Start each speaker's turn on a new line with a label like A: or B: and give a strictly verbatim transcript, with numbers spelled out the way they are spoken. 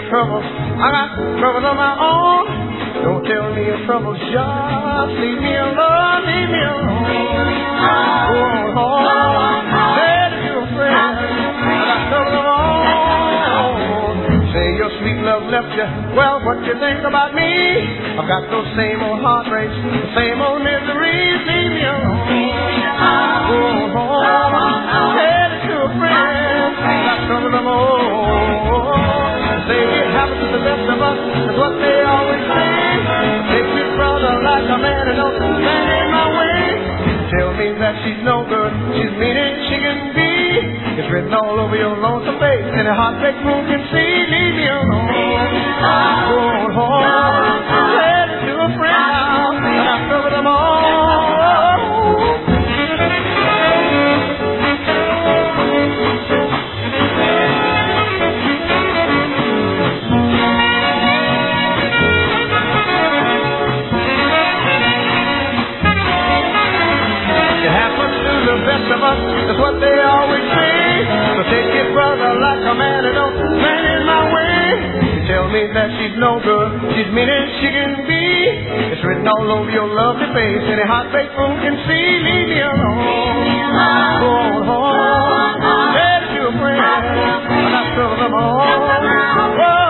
A: troubles. I got troubles of my own. Don't tell me your troubles, just leave me alone, leave me alone. Go on home, say to your friend, I got troubles of my own. Say your sweet love left you, well, what you think about me? I've got those same old heartbreaks, the same old miseries, leave me alone. Go on home, say to your friend, I got troubles of my own. Say it happens to the best of us, that's what they always say. Take your brother like a man and don't stand in my way. Tell me that she's no good, she's mean as she can be. It's written all over your lonesome face, and a heartbreak moon can see. Leave me alone, go on home, let it to a friend now, and I've covered them all. Best of us, that's what they always say. So take your brother like a man and don't stand in my way. You tell me that she's no good, she's mean as she can be. It's written all over your lovely face, any heartbreak fool can see. Leave me alone, go on home, let it to a friend, I'm not trouble them all.